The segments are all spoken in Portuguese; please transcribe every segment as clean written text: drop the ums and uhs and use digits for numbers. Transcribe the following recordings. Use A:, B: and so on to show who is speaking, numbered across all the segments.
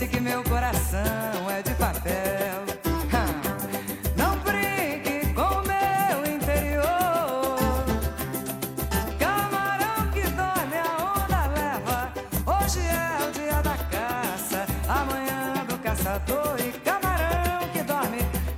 A: pense que meu coração é de papel. Não brinque com meu interior. Camarão que dorme, a onda leva. Hoje é o dia da caça, amanhã do caçador. E camarão que dorme,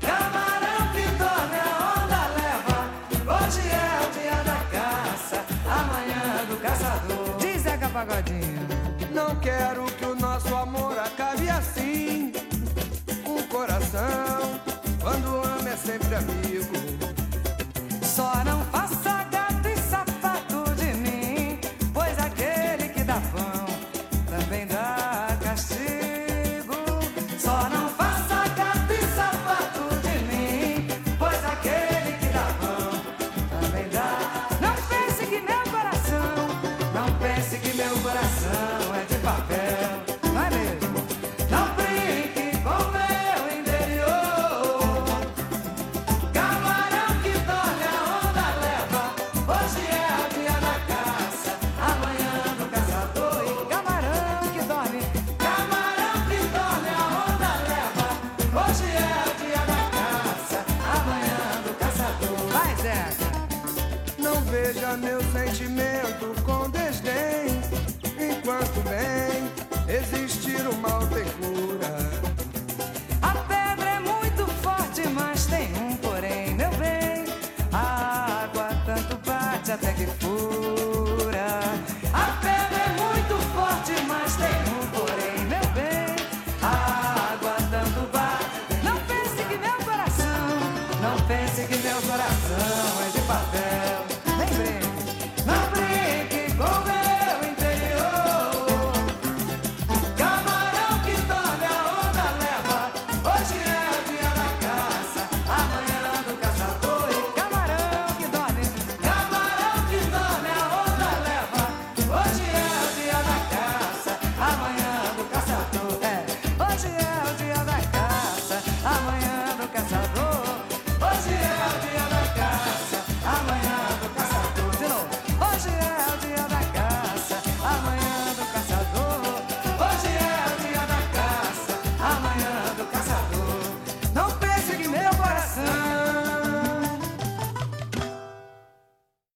A: a onda leva. Hoje é o dia da caça, amanhã do caçador. Diz Zeca Pagodinho.
B: Não quero que o nosso amor acabe assim. Um coração, quando ama, é sempre amigo.
A: Só não faça gato e sapato de mim, pois aquele que dá pão também dá castigo. Só não faça gato e sapato de mim, pois aquele que dá pão também dá. Não pense que meu coração, não pense que meu coração é de papel. Não é mesmo? Não brinque com meu interior. Camarão que dorme, a onda leva. Hoje é o dia da caça, amanhã do caçador. E camarão que dorme, a onda leva. Hoje é o dia da caça, amanhã do caçador. Vai, Zeca.
B: Não veja meu sentimento com desdém. Enquanto bem existir o mal tem cura.
A: A pedra é muito forte, mas tem um porém, meu bem. A água tanto bate até que fura. A pedra é muito forte, mas tem um porém, meu bem. A água tanto bate. Não pense que meu coração, não pense que meu coração é de papel. Vem, vem.